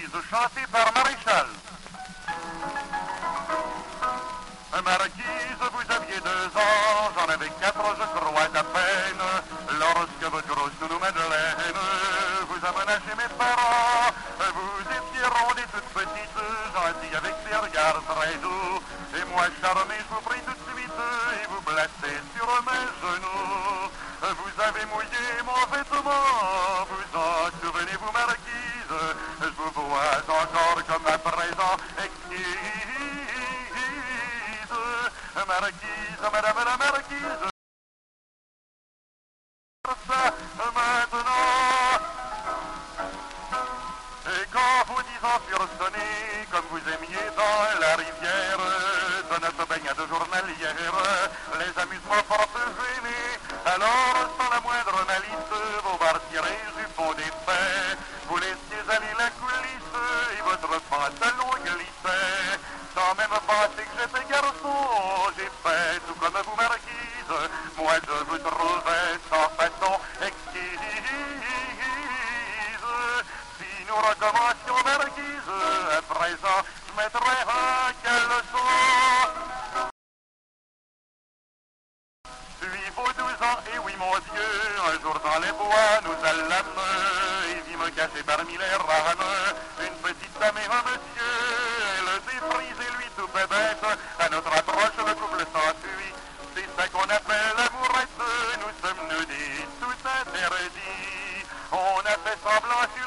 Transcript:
marquise chantée par Maréchal. Marquise, vous aviez 2 ans, j'en avais 4, je crois à peine, lorsque votre grosse nounou Madeleine vous a menacé mes parents. Vous étiez ronde et toute petite, gentille avec des regards très doux, et moi charmé, je vous prie tout de suite et vous blessez sur mes genoux. Vous avez mouillé mon vêtement, vous en souvenez-vous marquise, je vous vois encore comme à présent exquise. Marquise, madame la marquise, ça maintenant. Et quand vos 10 ans furent sonnés, comme vous aimiez dans la rivière, de notre baignade journalière, les amusements fort gênés, alors sans la moindre malice, vos barres tirées du fond des faits, vous laissiez aller la coulisse et votre pantalon glissait. Sans même penser que j'étais garçon, j'ai fait tout comme vous marquise, moi je vous trouvais sans façon exquise. Si nous recommencions marquise, à présent je mettrais un caleçon. Puis vos 12 ans, et oui mon Dieu, un jour dans les bois nous allâmes, et vîmes cacher parmi les rames une petite dame et un monsieur. Elle déprise et lui tout bébête, à notre approche le couple s'enfuit. C'est ça qu'on appelle l'amourette, nous sommes nudés, tout interdit. On a fait semblant